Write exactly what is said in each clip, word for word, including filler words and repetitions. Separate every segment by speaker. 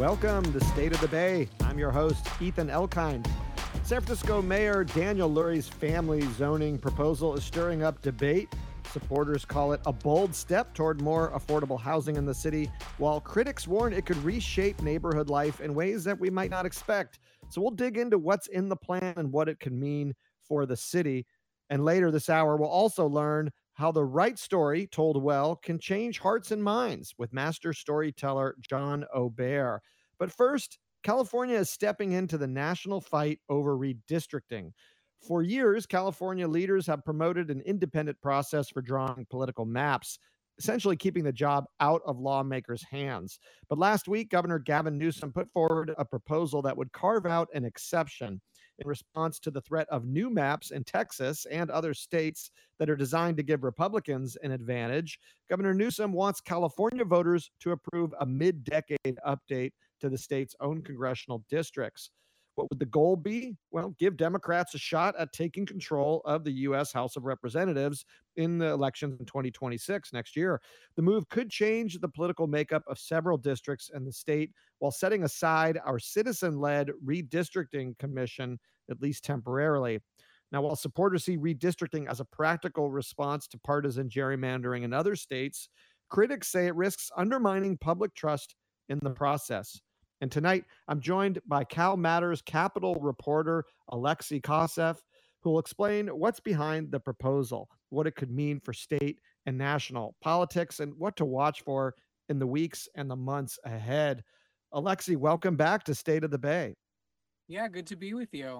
Speaker 1: Welcome to State of the Bay. I'm your host, Ethan Elkind. San Francisco Mayor Daniel Lurie's family zoning proposal is stirring up debate. Supporters call it a bold step toward more affordable housing in the city, while critics warn it could reshape neighborhood life in ways that we might not expect. So we'll dig into what's in the plan and what it could mean for the city. And later this hour, we'll also learn how the right story told well can change hearts and minds with master storyteller John Aubert. But first, California is stepping into the national fight over redistricting. For years, California leaders have promoted an independent process for drawing political maps, essentially keeping the job out of lawmakers' hands. But last week, Governor Gavin Newsom put forward a proposal that would carve out an exception in response to the threat of new maps in Texas and other states that are designed to give Republicans an advantage. Governor Newsom wants California voters to approve a mid-decade update to the state's own congressional districts. What would the goal be? Well, give Democrats a shot at taking control of the U S House of Representatives in the elections in twenty twenty-six next year. The move could change the political makeup of several districts in the state while setting aside our citizen-led redistricting commission, at least temporarily. Now, while supporters see redistricting as a practical response to partisan gerrymandering in other states, critics say it risks undermining public trust in the process. And tonight, I'm joined by Cal Matters Capitol reporter Alexei Koseff, who will explain what's behind the proposal, what it could mean for state and national politics, and what to watch for in the weeks and the months ahead. Alexei, welcome back to State of the Bay.
Speaker 2: Yeah, good to be with you.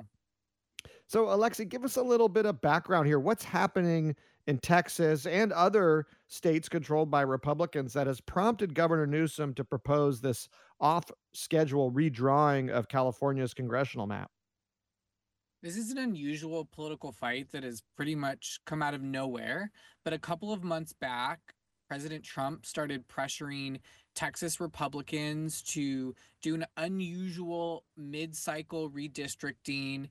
Speaker 1: So, Alexei, give us a little bit of background here. What's happening in Texas and other states controlled by Republicans that has prompted Governor Newsom to propose this off-schedule redrawing of California's congressional map?
Speaker 2: This is an unusual political fight that has pretty much come out of nowhere. But a couple of months back, President Trump started pressuring Texas Republicans to do an unusual mid-cycle redistricting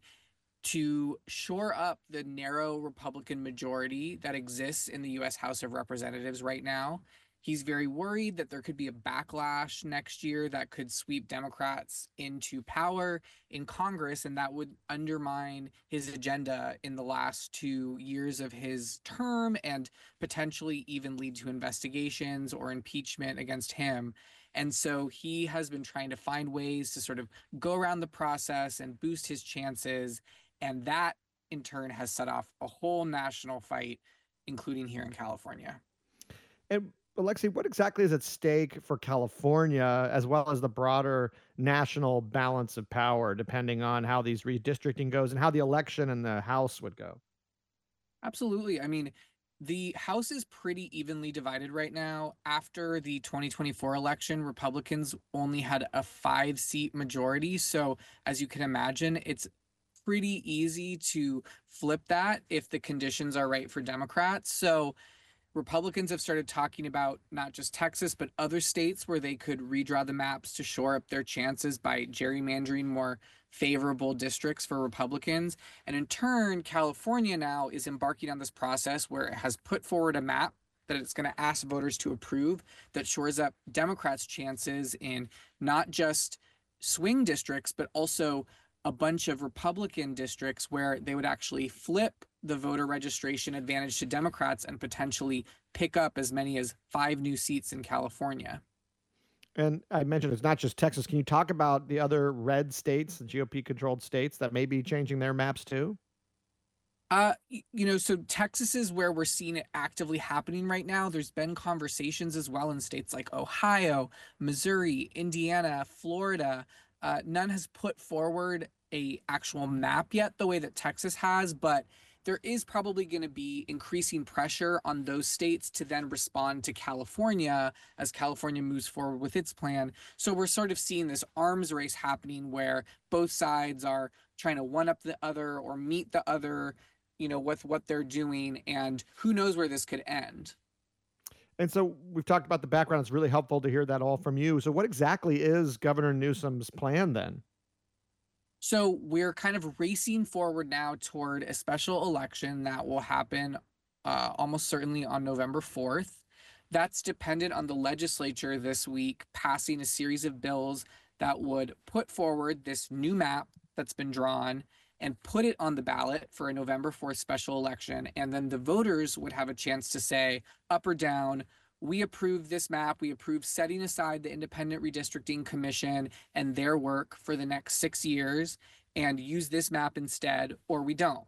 Speaker 2: to shore up the narrow Republican majority that exists in the U S House of Representatives right now. He's very worried that there could be a backlash next year that could sweep Democrats into power in Congress, and that would undermine his agenda in the last two years of his term and potentially even lead to investigations or impeachment against him. And so he has been trying to find ways to sort of go around the process and boost his chances. And that, in turn, has set off a whole national fight, including here in California.
Speaker 1: And Alexei, what exactly is at stake for California, as well as the broader national balance of power, depending on how these redistricting goes and how the election in the House would go?
Speaker 2: Absolutely. I mean, the House is pretty evenly divided right now. After the twenty twenty-four election, Republicans only had a five-seat majority. So, as you can imagine, it's pretty easy to flip that if the conditions are right for Democrats. So Republicans have started talking about not just Texas, but other states where they could redraw the maps to shore up their chances by gerrymandering more favorable districts for Republicans. And in turn, California now is embarking on this process where it has put forward a map that it's going to ask voters to approve that shores up Democrats' chances in not just swing districts, but also a bunch of Republican districts where they would actually flip the voter registration advantage to Democrats and potentially pick up as many as five new seats in California.
Speaker 1: And I mentioned it's not just Texas. Can you talk about the other red states, the G O P-controlled states that may be changing their maps too?
Speaker 2: Uh, you know, so Texas is where we're seeing it actively happening right now. There's been conversations as well in states like Ohio, Missouri, Indiana, Florida. Uh, none has put forward a actual map yet the way that Texas has, but there is probably going to be increasing pressure on those states to then respond to California as California moves forward with its plan. So we're sort of seeing this arms race happening where both sides are trying to one up the other or meet the other, you know, with what they're doing, and who knows where this could end.
Speaker 1: And so we've talked about the background. It's really helpful to hear that all from you. So what exactly is Governor Newsom's plan then?
Speaker 2: So we're kind of racing forward now toward a special election that will happen uh, almost certainly on November fourth. That's dependent on the legislature this week passing a series of bills that would put forward this new map that's been drawn and put it on the ballot for a November fourth special election. And then the voters would have a chance to say up or down, we approve this map. We approve setting aside the Independent Redistricting Commission and their work for the next six years and use this map instead, or we don't.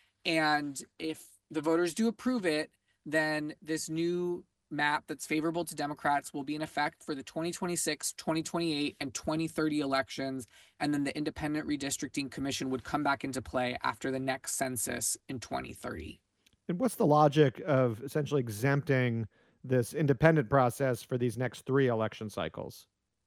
Speaker 2: And if the voters do approve it, then this new map that's favorable to Democrats will be in effect for the twenty twenty-six, twenty twenty-eight, and twenty thirty elections. And then the Independent Redistricting Commission would come back into play after the next census in twenty thirty.
Speaker 1: And what's the logic of essentially exempting this independent process for these next three election cycles?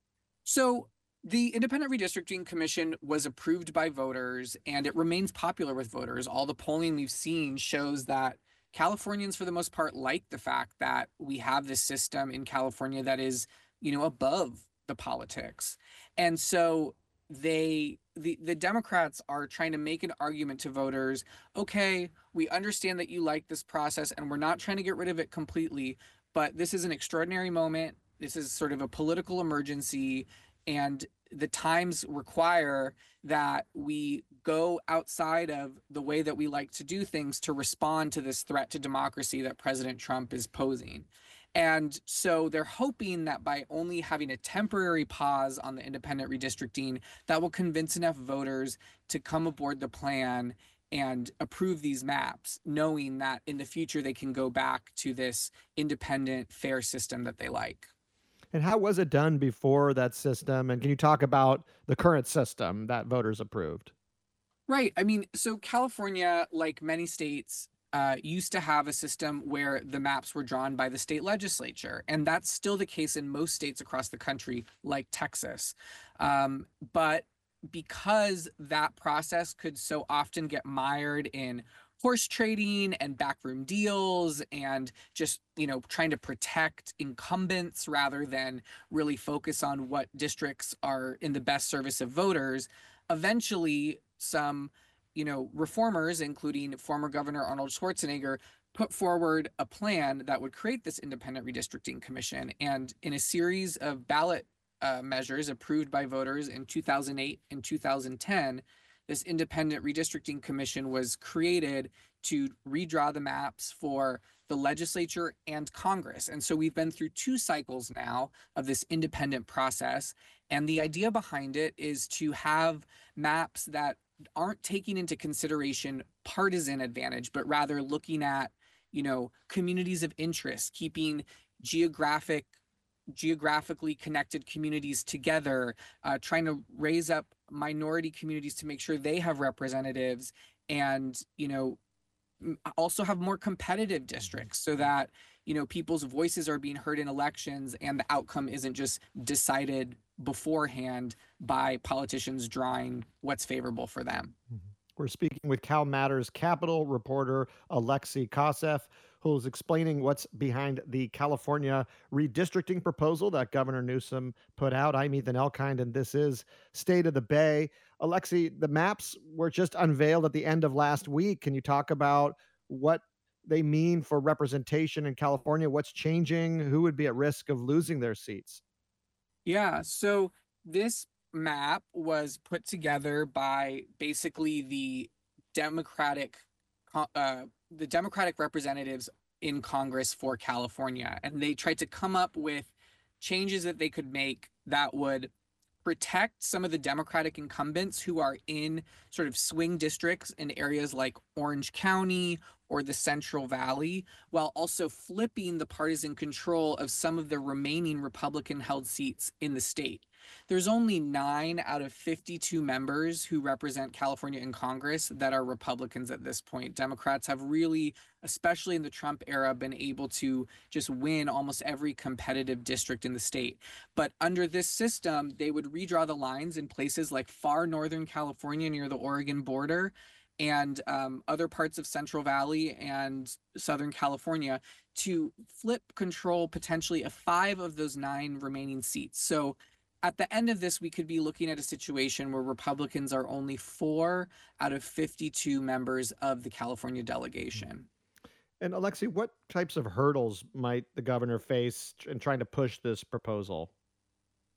Speaker 2: So the Independent Redistricting Commission was approved by voters and it remains popular with voters. All the polling we've seen shows that Californians, for the most part, like the fact that we have this system in California that is, you know, above the politics. And so they, the, the Democrats are trying to make an argument to voters. Okay, we understand that you like this process and we're not trying to get rid of it completely, but this is an extraordinary moment. This is sort of a political emergency, and the times require that we go outside of the way that we like to do things to respond to this threat to democracy that President Trump is posing. And so they're hoping that by only having a temporary pause on the independent redistricting, that will convince enough voters to come aboard the plan and approve these maps, knowing that in the future they can go back to this independent, fair system that they like.
Speaker 1: And how was it done before that system? And can you talk about the current system that voters approved?
Speaker 2: Right. I mean, so California, like many states, uh, used to have a system where the maps were drawn by the state legislature. And that's still the case in most states across the country, like Texas. Um, but because that process could so often get mired in horse trading and backroom deals and just, you know, trying to protect incumbents rather than really focus on what districts are in the best service of voters, eventually some, you know, reformers, including former Governor Arnold Schwarzenegger, put forward a plan that would create this independent redistricting commission. And in a series of ballot uh, measures approved by voters in two thousand eight and two thousand ten, this independent redistricting commission was created to redraw the maps for the legislature and Congress. And so we've been through two cycles now of this independent process. And the idea behind it is to have maps that aren't taking into consideration partisan advantage, but rather looking at, you know, communities of interest, keeping geographic geographically connected communities together, uh, trying to raise up minority communities to make sure they have representatives, and, you know, also have more competitive districts so that, you know, people's voices are being heard in elections and the outcome isn't just decided beforehand by politicians drawing what's favorable for them.
Speaker 1: We're speaking with Cal Matters Capital reporter Alexei Koseff, who's explaining what's behind the California redistricting proposal that Governor Newsom put out. I'm Ethan Elkind, and this is State of the Bay. Alexei, the maps were just unveiled at the end of last week. Can you talk about what they mean for representation in California? What's changing? Who would be at risk of losing their seats?
Speaker 2: Yeah, so this map was put together by basically the Democratic uh, the Democratic representatives in Congress for California, and they tried to come up with changes that they could make that would protect some of the Democratic incumbents who are in sort of swing districts in areas like Orange County or the Central Valley, while also flipping the partisan control of some of the remaining Republican-held seats in the state. There's only nine out of fifty-two members who represent California in Congress that are Republicans at this point. Democrats have really, especially in the Trump era, been able to just win almost every competitive district in the state. But under this system, they would redraw the lines in places like far northern California near the Oregon border and um, other parts of Central Valley and Southern California to flip control potentially of five of those nine remaining seats. So at the end of this, we could be looking at a situation where Republicans are only four out of fifty-two members of the California delegation.
Speaker 1: And Alexei, what types of hurdles might the governor face in trying to push this proposal?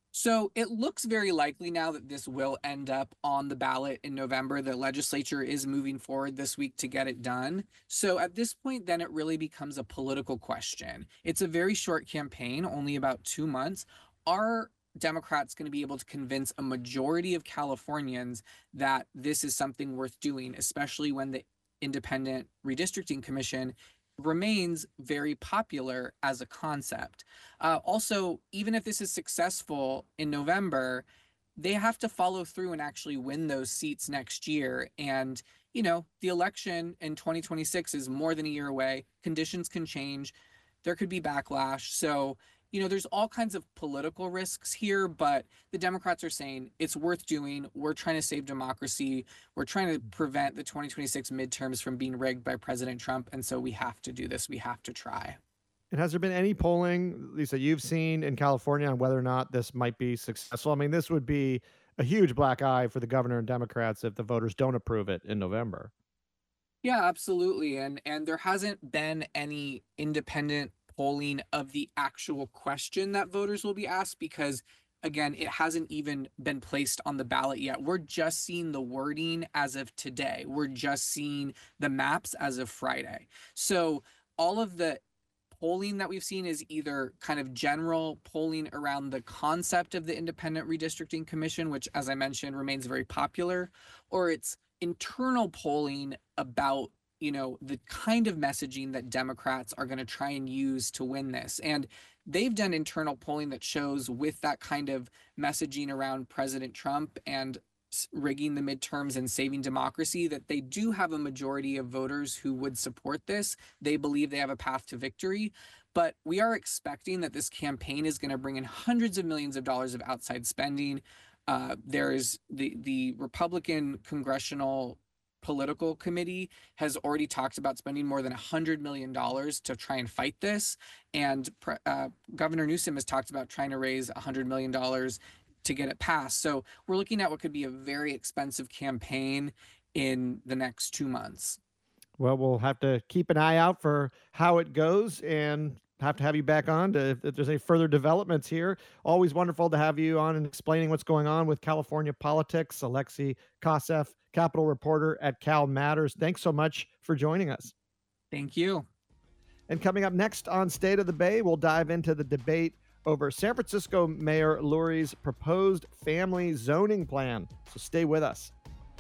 Speaker 2: So it looks very likely now that this will end up on the ballot in November. The legislature is moving forward this week to get it done. So at this point, then it really becomes a political question. It's a very short campaign, only about two months. Are Democrats going to be able to convince a majority of Californians that this is something worth doing, especially when the Independent Redistricting Commission remains very popular as a concept? Uh, also, even if this is successful in November, they have to follow through and actually win those seats next year. And, you know, the election in twenty twenty-six is more than a year away. Conditions can change. There could be backlash. So, you know, there's all kinds of political risks here, but the Democrats are saying it's worth doing. We're trying to save democracy. We're trying to prevent the twenty twenty-six midterms from being rigged by President Trump. And so we have to do this. We have to try.
Speaker 1: And has there been any polling, Lisa, you've seen in California on whether or not this might be successful? I mean, this would be a huge black eye for the governor and Democrats if the voters don't approve it in November.
Speaker 2: Yeah, absolutely. And and there hasn't been any independent polling of the actual question that voters will be asked because again, it hasn't even been placed on the ballot yet. We're just seeing the wording as of today. We're just seeing the maps as of Friday. So all of the polling that we've seen is either kind of general polling around the concept of the Independent Redistricting Commission, which, as I mentioned, remains very popular, or it's internal polling about, you know, the kind of messaging that Democrats are going to try and use to win this. And they've done internal polling that shows with that kind of messaging around President Trump and rigging the midterms and saving democracy that they do have a majority of voters who would support this. They believe they have a path to victory. But we are expecting that this campaign is going to bring in hundreds of millions of dollars of outside spending. Uh, there's the the Republican Congressional Political Committee has already talked about spending more than one hundred million dollars to try and fight this. And uh, Governor Newsom has talked about trying to raise one hundred million dollars to get it passed. So we're looking at what could be a very expensive campaign in the next two months.
Speaker 1: Well, we'll have to keep an eye out for how it goes and have to have you back on to if there's any further developments here. Always wonderful to have you on and explaining what's going on with California politics. Alexei Koseff, Capitol reporter at Cal Matters. Thanks so much for joining us.
Speaker 2: Thank you.
Speaker 1: And coming up next on State of the Bay, we'll dive into the debate over San Francisco Mayor Lurie's proposed family zoning plan. So stay with us.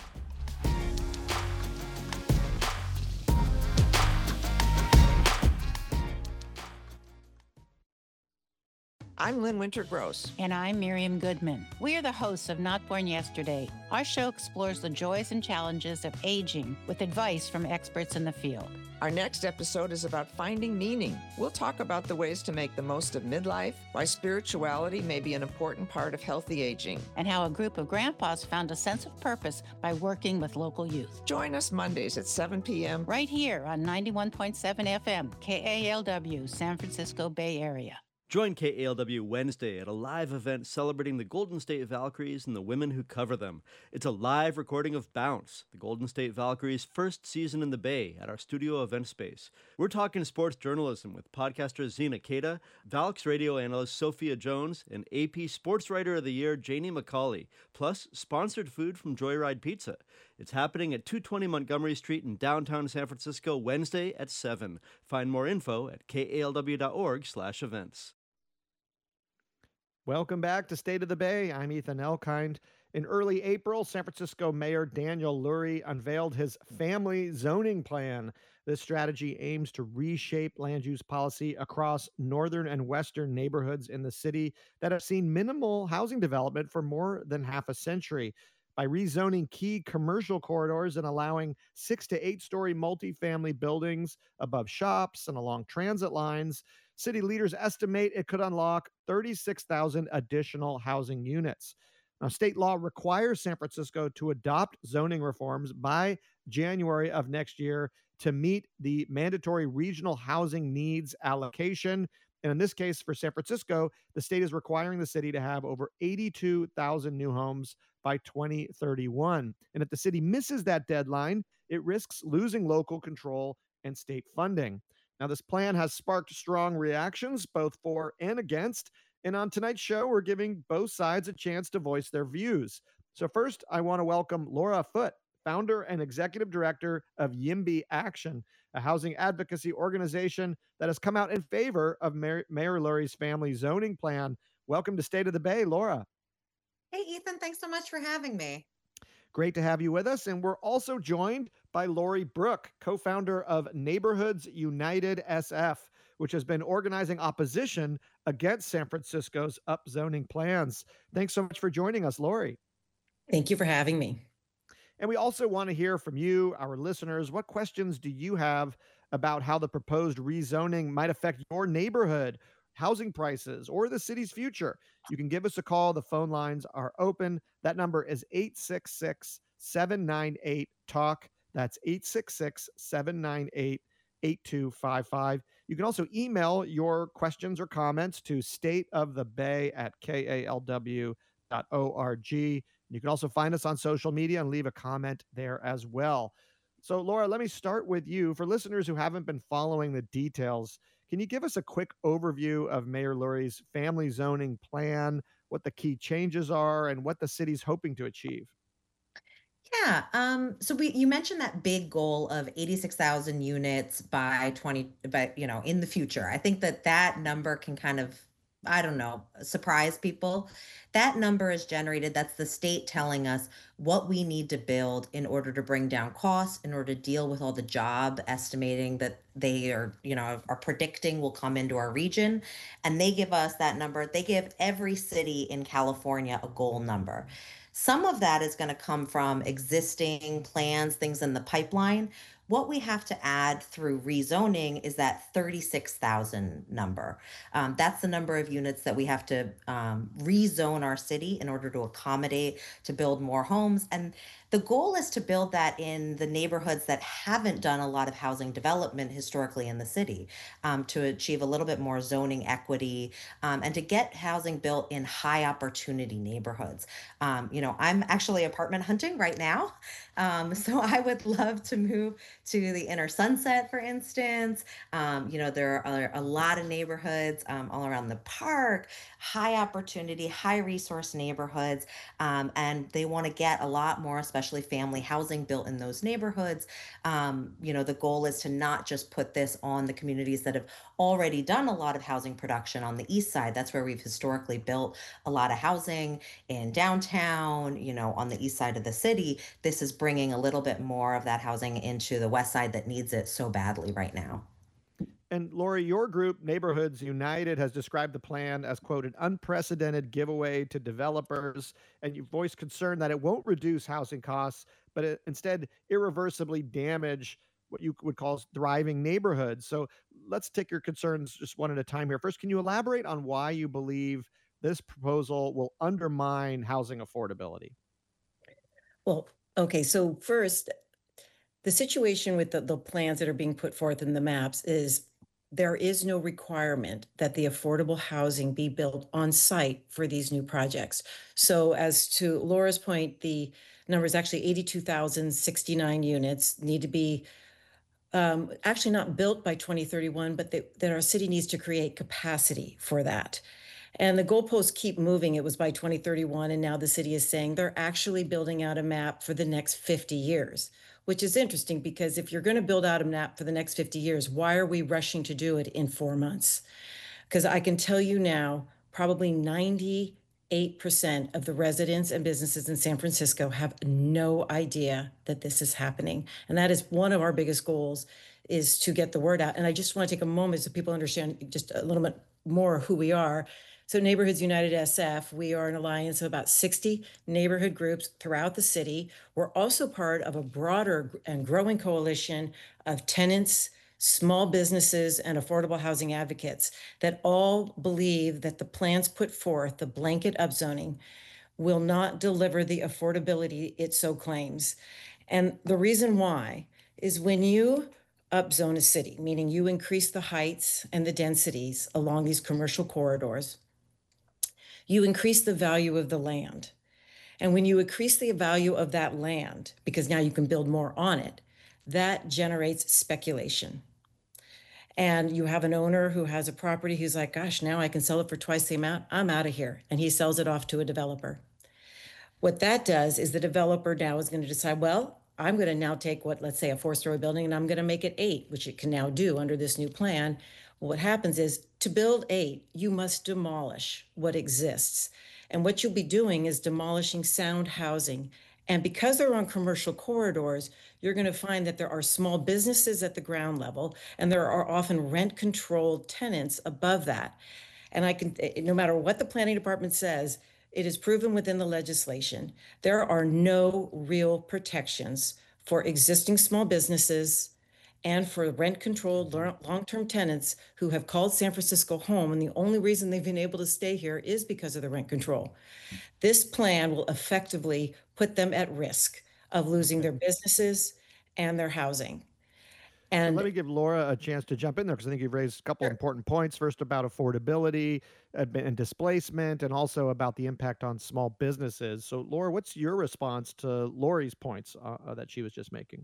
Speaker 3: I'm Lynn Winter-Gross.
Speaker 4: And I'm Miriam Goodman. We are the hosts of Not Born Yesterday. Our show explores the joys and challenges of aging with advice from experts in the field.
Speaker 3: Our next episode is about finding meaning. We'll talk about the ways to make the most of midlife, why spirituality may be an important part of healthy aging,
Speaker 4: and how a group of grandpas found a sense of purpose by working with local youth.
Speaker 3: Join us Mondays at seven p.m.
Speaker 4: right here on ninety-one point seven F M, K A L W, San Francisco Bay Area.
Speaker 5: Join K A L W Wednesday at a live event celebrating the Golden State Valkyries and the women who cover them. It's a live recording of Bounce, the Golden State Valkyries' first season in the Bay, at our studio event space. We're talking sports journalism with podcaster Zena Keda, Valks radio analyst Sophia Jones, and A P Sports Writer of the Year Janie McCauley, plus sponsored food from Joyride Pizza. It's happening at two twenty Montgomery Street in downtown San Francisco, Wednesday at seven. Find more info at kalw.org slash events.
Speaker 1: Welcome back to State of the Bay. I'm Ethan Elkind. In early April, San Francisco Mayor Daniel Lurie unveiled his family zoning plan. This strategy aims to reshape land use policy across northern and western neighborhoods in the city that have seen minimal housing development for more than half a century. By rezoning key commercial corridors and allowing six to eight story multifamily buildings above shops and along transit lines, city leaders estimate it could unlock thirty-six thousand additional housing units. Now, state law requires San Francisco to adopt zoning reforms by January of next year to meet the mandatory regional housing needs allocation. And in this case, for San Francisco, the state is requiring the city to have over eighty-two thousand new homes by twenty thirty-one. And if the city misses that deadline, it risks losing local control and state funding. Now, this plan has sparked strong reactions, both for and against, And on tonight's show, we're giving both sides a chance to voice their views. So, first, I want to welcome Laura Foote, founder and executive director of YIMBY Action, a housing advocacy organization that has come out in favor of Mayor, Mayor Lurie's family zoning plan. Welcome to State of the Bay, Laura.
Speaker 6: Hey, Ethan, thanks so much for having me.
Speaker 1: Great to have you with us. And we're also joined by Lori Brooke, co-founder of Neighborhoods United S F, which has been organizing opposition against San Francisco's upzoning plans. Thanks so much for joining us, Lori.
Speaker 7: Thank you for having me.
Speaker 1: And we also want to hear from you, our listeners. What questions do you have about how the proposed rezoning might affect your neighborhood, housing prices, or the city's future? You can give us a call. The phone lines are open. That number is eight six six, seven nine eight, talk. That's eight six six, seven nine eight, eight two five five. You can also email your questions or comments to stateofthebay at k a l w dot org. You can also find us on social media and leave a comment there as well. So, Laura, let me start with you. For listeners who haven't been following the details, can you give us a quick overview of Mayor Lurie's family zoning plan, what the key changes are, and what the city's hoping to achieve?
Speaker 6: Yeah, um, so we you mentioned that big goal of eighty-six thousand units by twenty, but you know, in the future. I think that that number can kind of, I don't know, surprise people. That number is generated, that's the state telling us what we need to build in order to bring down costs, in order to deal with all the job estimating that they are, you know, are predicting will come into our region. And they give us that number. They give every city in California a goal number. Some of that is going to come from existing plans, things in the pipeline. What we have to add through rezoning is that thirty-six thousand number. Um, that's the number of units that we have to um, rezone our city in order to accommodate, to build more homes. And the goal is to build that in the neighborhoods that haven't done a lot of housing development historically in the city, um, to achieve a little bit more zoning equity, um, and to get housing built in high opportunity neighborhoods. Um, you know, I'm actually apartment hunting right now. Um, so I would love to move to the inner Sunset, for instance. Um, you know, there are a lot of neighborhoods um, all around the park, high opportunity, high resource neighborhoods. Um, and they want to get a lot more, especially family housing built in those neighborhoods. Um, you know, the goal is to not just put this on the communities that have already done a lot of housing production on the east side. That's where we've historically built a lot of housing in downtown, you know, on the east side of the city. This is bringing a little bit more of that housing into the west side that needs it so badly right now.
Speaker 1: And Lori, your group, Neighborhoods United, has described the plan as, quote, an unprecedented giveaway to developers. And you voiced concern that it won't reduce housing costs, but it instead irreversibly damage what you would call thriving neighborhoods. So let's take your concerns just one at a time here. First, can you elaborate on why you believe this proposal will undermine housing affordability?
Speaker 7: Well, okay, so first, the situation with the, the plans that are being put forth in the maps is there is no requirement that the affordable housing be built on site for these new projects. So as to Laura's point, the number is actually eighty-two thousand sixty-nine units need to be um, actually not built by twenty thirty-one, but that, that our city needs to create capacity for that. And the goalposts keep moving. It was by twenty thirty-one, and now the city is saying they're actually building out a map for the next fifty years, which is interesting because if you're going to build out a map for the next fifty years, why are we rushing to do it in four months? Because I can tell you now, probably ninety-eight percent of the residents and businesses in San Francisco have no idea that this is happening. And that is one of our biggest goals, is to get the word out. And I just want to take a moment so people understand just a little bit more who we are. So Neighborhoods United S F, we are an alliance of about sixty neighborhood groups throughout the city. We're also part of a broader and growing coalition of tenants, small businesses, and affordable housing advocates that all believe that the plans put forth, the blanket upzoning, will not deliver the affordability it so claims. And the reason why is when you upzone a city, meaning you increase the heights and the densities along these commercial corridors, you increase the value of the land. And when you increase the value of that land, because now you can build more on it, that generates speculation. and you have an owner who has a property who's like, gosh, now I can sell it for twice the amount. I'm out of here. And he sells it off to a developer. What that does is the developer now is going to decide, well, I'm going to now take what, let's say a four-story building, and I'm going to make it eight, which it can now do under this new plan. What happens is to build eight, you must demolish what exists. And what you'll be doing is demolishing sound housing. And because they're on commercial corridors, you're going to find that there are small businesses at the ground level, and there are often rent-controlled tenants above that. And I can, no matter what the planning department says, it is proven within the legislation, there are no real protections for existing small businesses and for rent-controlled long-term tenants who have called San Francisco home, and the only reason they've been able to stay here is because of the rent control. This plan will effectively put them at risk of losing their businesses and their housing. And
Speaker 1: so let me give Laura a chance to jump in there, because I think you've raised a couple
Speaker 7: Sure.
Speaker 1: important points. First, about affordability and and displacement, and also about the impact on small businesses. So, Laura, what's your response to Lori's points uh, that she was just making?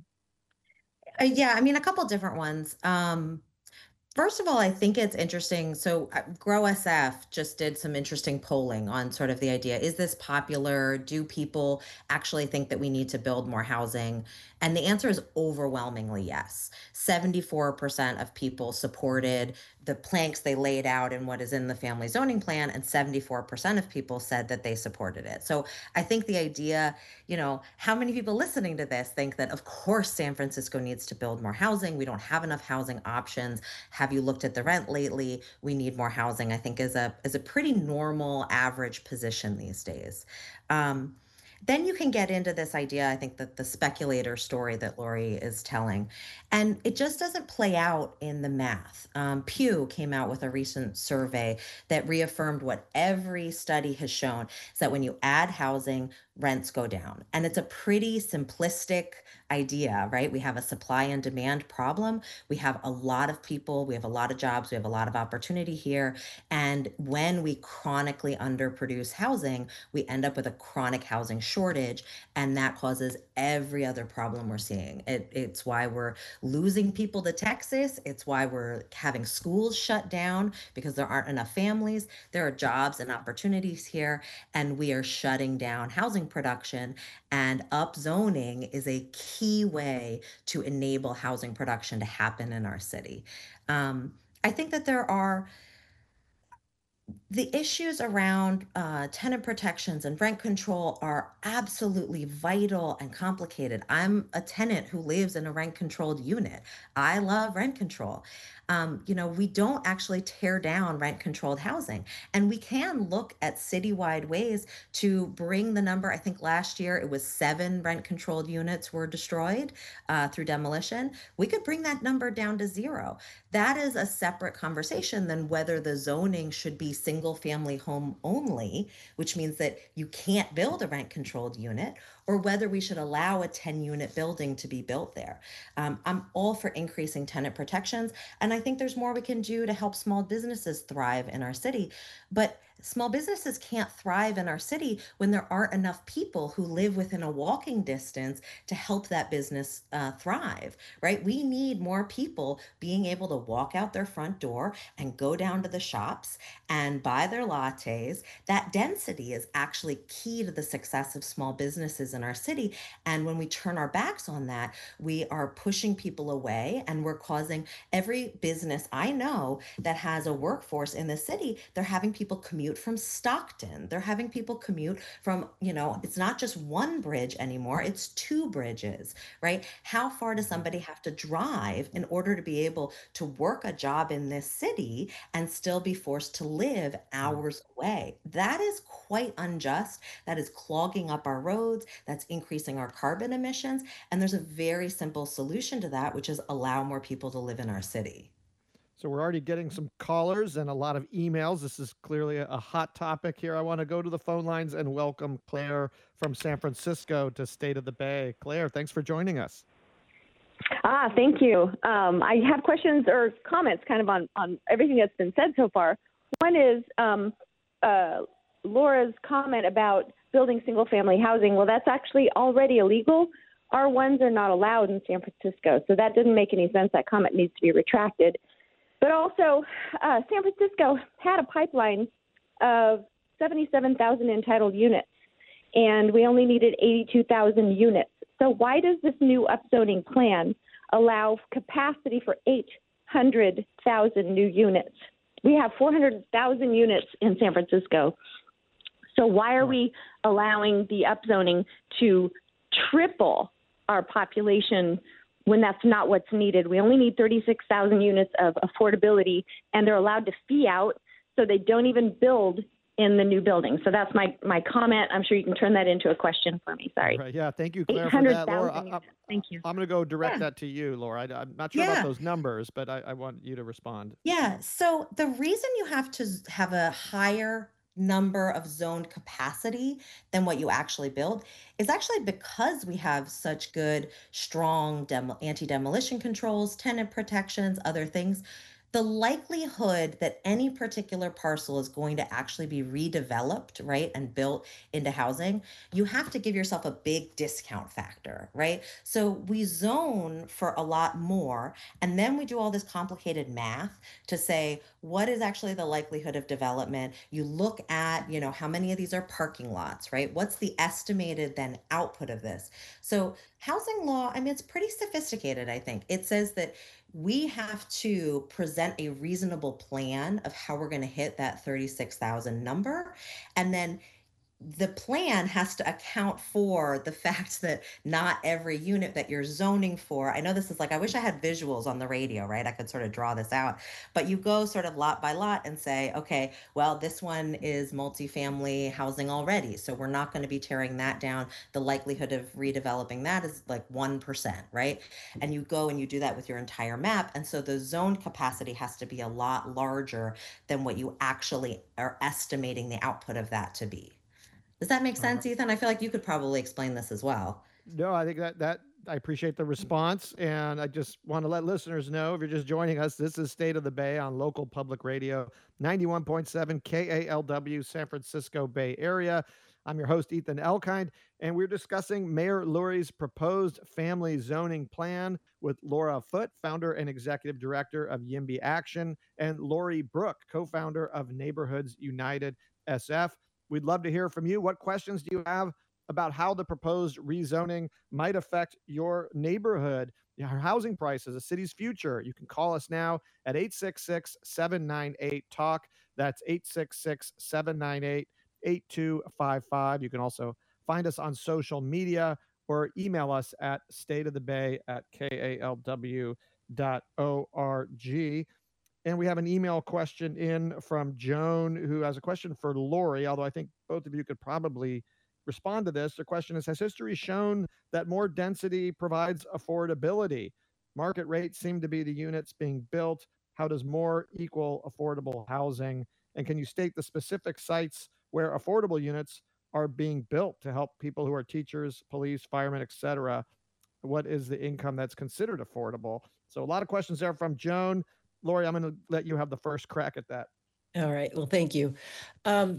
Speaker 6: Uh, yeah, I mean, a couple different ones. Um, First of all, I think it's interesting. So, uh, Grow S F just did some interesting polling on sort of the idea, is this popular? Do people actually think that we need to build more housing? And the answer is overwhelmingly yes. seventy-four percent of people supported the planks they laid out in what is in the family zoning plan, and seventy-four percent of people said that they supported it. So I think the idea, you know, how many people listening to this think that, of course, San Francisco needs to build more housing? We don't have enough housing options. Have you looked at the rent lately? We need more housing, I think is a is a pretty normal average position these days. Um, then you can get into this idea, I think, that the speculator story that Lori is telling, and it just doesn't play out in the math. Um, Pew came out with a recent survey that reaffirmed what every study has shown, is that when you add housing, rents go down. And it's a pretty simplistic idea, right? We have a supply and demand problem. We have a lot of people, we have a lot of jobs, we have a lot of opportunity here. And when we chronically underproduce housing, we end up with a chronic housing shortage, and that causes every other problem we're seeing. It, it's why we're losing people to Texas. It's why we're having schools shut down, because there aren't enough families. There are jobs and opportunities here, and we are shutting down housing production. And upzoning is a key way to enable housing production to happen in our city. Um, I think that there are the issues around uh, tenant protections and rent control are absolutely vital and complicated. I'm a tenant who lives in a rent controlled unit. I love rent control. Um, you know, we don't actually tear down rent controlled housing. And we can look at citywide ways to bring the number. I think last year it was seven rent controlled units were destroyed uh, through demolition. We could bring that number down to zero. That is a separate conversation than whether the zoning should be single family home only, which means that you can't build a rent controlled unit, or whether we should allow a ten unit building to be built there. Um, I'm all for increasing tenant protections. And I think there's more we can do to help small businesses thrive in our city. But small businesses can't thrive in our city when there aren't enough people who live within a walking distance to help that business uh, thrive, right? We need more people being able to walk out their front door and go down to the shops and buy their lattes. That density is actually key to the success of small businesses in our city. And when we turn our backs on that, we are pushing people away, and we're causing every business I know that has a workforce in the city, they're having people commute from Stockton. They're having people commute from, you know, it's not just one bridge anymore, it's two bridges, right? How far does somebody have to drive in order to be able to work a job in this city and still be forced to live hours away? That is quite unjust. That is clogging up our roads. That's increasing our carbon emissions. And there's a very simple solution to that, which is allow more people to live in our city.
Speaker 1: So we're already getting some callers and a lot of emails. This is clearly a, a hot topic here. I want to go to the phone lines and welcome Claire from San Francisco to State of the Bay. Claire, thanks for joining us.
Speaker 8: Ah, thank you. Um, I have questions or comments kind of on, on everything that's been said so far. One is um, uh, Laura's comment about building single-family housing. Well, that's actually already illegal. R ones are not allowed in San Francisco, so that didn't make any sense. That comment needs to be retracted. But also, uh, San Francisco had a pipeline of seventy-seven thousand entitled units, and we only needed eighty-two thousand units. So why does this new upzoning plan allow capacity for eight hundred thousand new units? We have four hundred thousand units in San Francisco. So why are we allowing the upzoning to triple our population when that's not what's needed? We only need thirty-six thousand units of affordability, and they're allowed to fee out, so they don't even build in the new building. So that's my, my comment. I'm sure you can turn that into a question for me. Sorry.
Speaker 1: Right. Yeah. Thank you, Claire, for that. Laura, I, I,
Speaker 8: Thank you.
Speaker 1: I'm going to go direct
Speaker 6: Yeah.
Speaker 1: that to you, Laura. I, I'm not sure
Speaker 6: Yeah.
Speaker 1: about those numbers, but I, I want you to respond.
Speaker 6: Yeah. So the reason you have to z- have a higher number of zoned capacity than what you actually build is actually because we have such good, strong demo- anti-demolition controls, tenant protections, other things. The likelihood that any particular parcel is going to actually be redeveloped, right, and built into housing, you have to give yourself a big discount factor, right? So we zone for a lot more, and then we do all this complicated math to say what is actually the likelihood of development. You look at, you know, how many of these are parking lots, right? What's the estimated then output of this? So housing law, I mean, it's pretty sophisticated, I think. It says that we have to present a reasonable plan of how we're going to hit that thirty-six thousand number. And then the plan has to account for the fact that not every unit that you're zoning for, I know this is like, I wish I had visuals on the radio, right? I could sort of draw this out, but you go sort of lot by lot and say, okay, well, this one is multifamily housing already, so we're not going to be tearing that down. The likelihood of redeveloping that is like one percent, right? And you go and you do that with your entire map. And so the zone capacity has to be a lot larger than what you actually are estimating the output of that to be. Does that make sense, Ethan? I feel like you could probably explain this as well.
Speaker 1: No, I think that that I appreciate the response, and I just want to let listeners know, if you're just joining us, this is State of the Bay on local public radio, ninety-one point seven K A L W, San Francisco Bay Area. I'm your host, Ethan Elkind, and we're discussing Mayor Lurie's proposed family zoning plan with Laura Foote, founder and executive director of YIMBY Action, and Lori Brooke, co-founder of Neighborhoods United S F. We'd love to hear from you. What questions do you have about how the proposed rezoning might affect your neighborhood, your housing prices, the city's future? You can call us now at eight six six, seven nine eight, talk. That's eight six six, seven nine eight, eight two five five. You can also find us on social media or email us at stateofthebay at K A L W dot org. And we have an email question in from Joan, who has a question for Lori, although I think both of you could probably respond to this. The question is, has history shown that more density provides affordability? Market rates seem to be the units being built. How does more equal affordable housing? And can you state the specific sites where affordable units are being built to help people who are teachers, police, firemen, et cetera? What is the income that's considered affordable? So a lot of questions there from Joan. Lori, I'm going to let you have the first crack at that.
Speaker 7: All right. Well, thank you. Um,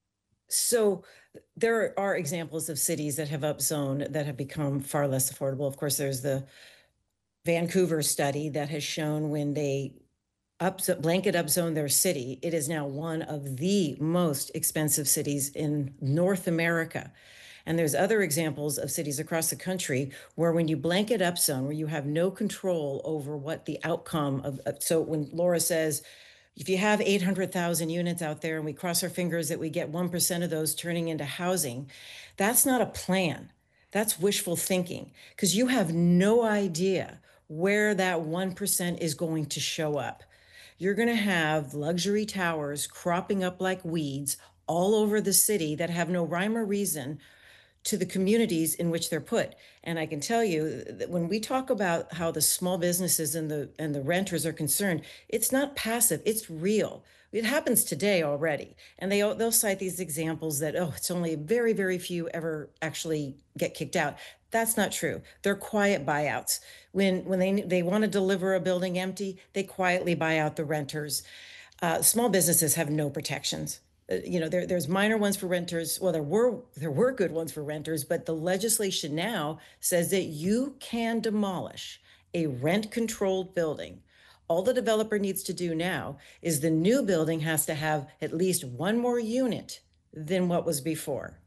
Speaker 7: so there are examples of cities that have upzoned that have become far less affordable. Of course, there's the Vancouver study that has shown when they up blanket upzone their city, it is now one of the most expensive cities in North America. And there's other examples of cities across the country where when you blanket upzone, where you have no control over what the outcome of, of so when Laura says, if you have eight hundred thousand units out there and we cross our fingers that we get one percent of those turning into housing, that's not a plan. That's wishful thinking, because you have no idea where that one percent is going to show up. You're going to have luxury towers cropping up like weeds all over the city that have no rhyme or reason to the communities in which they're put. And I can tell you that when we talk about how the small businesses and the and the renters are concerned, it's not passive, it's real. It happens today already. And they, they'll cite these examples that, oh, it's only very, very few ever actually get kicked out. That's not true. They're quiet buyouts. When, when they, they want to deliver a building empty, they quietly buy out the renters. Uh, small businesses have no protections. Uh, you know, there, there's minor ones for renters. Well, there were there were good ones for renters, but the legislation now says that you can demolish a rent-controlled building All the developer needs to do now is the new building has to have at least one more unit than what was before.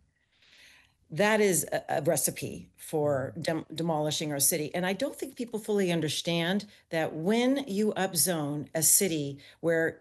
Speaker 7: That is a, a recipe for dem- demolishing our city. And I don't think people fully understand that when you upzone a city where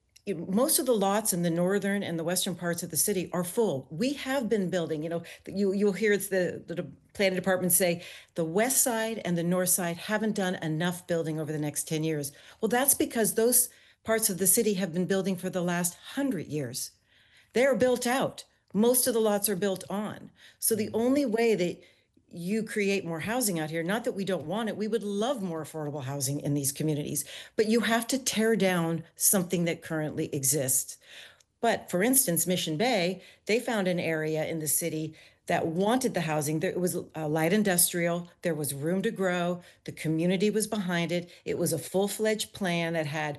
Speaker 7: most of the lots in the northern and the western parts of the city are full. We have been building, you know, you, you'll hear it's the, the planning department say the west side and the north side haven't done enough building over the next ten years. Well, that's because those parts of the city have been building for the last one hundred years. They're built out. Most of the lots are built on. So the only way that you create more housing out here, not that we don't want it, we would love more affordable housing in these communities, but you have to tear down something that currently exists. But for instance, Mission Bay, they found an area in the city that wanted the housing. There, it was uh, light industrial. There was room to grow. The community was behind it. It was a full-fledged plan that had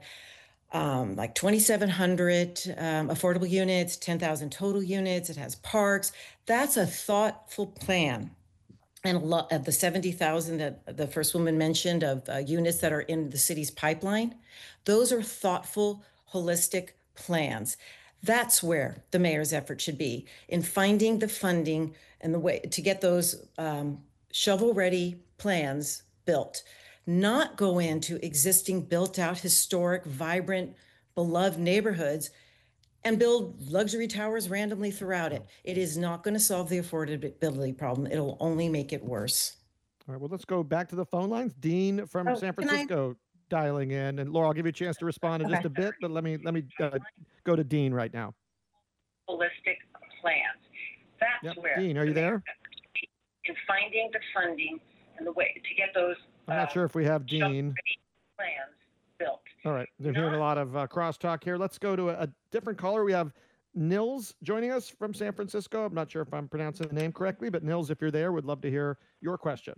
Speaker 7: um, like twenty-seven hundred um, affordable units, ten thousand total units. It has parks. That's a thoughtful plan. And a lot of the seventy thousand that the first woman mentioned of uh, units that are in the city's pipeline, those are thoughtful, holistic plans. That's where the mayor's effort should be, in finding the funding and the way to get those um, shovel-ready plans built, not go into existing built-out, historic, vibrant, beloved neighborhoods and build luxury towers randomly throughout it. It is not going to solve the affordability problem. It'll only make it worse.
Speaker 1: All right, well, let's go back to the phone lines. Dean from
Speaker 6: Oh,
Speaker 1: San
Speaker 6: can I-
Speaker 1: Francisco dialing in, and Laura, I'll give you a chance to respond in just
Speaker 6: Okay.
Speaker 1: a bit, but let me let me uh, go to Dean right now.
Speaker 9: Holistic plans. That's
Speaker 1: Yep.
Speaker 9: where
Speaker 1: Dean, are you
Speaker 9: the
Speaker 1: there?
Speaker 9: mayor's effort should be in finding the funding and the way to get those
Speaker 1: I'm not
Speaker 9: uh,
Speaker 1: sure if we have Dean.
Speaker 9: shovel-ready plans built.
Speaker 1: All right, they're hearing a lot of uh, crosstalk here. Let's go to a, a different caller. We have Nils joining us from San Francisco. I'm not sure if I'm pronouncing the name correctly, but Nils, if you're there, would love to hear your question.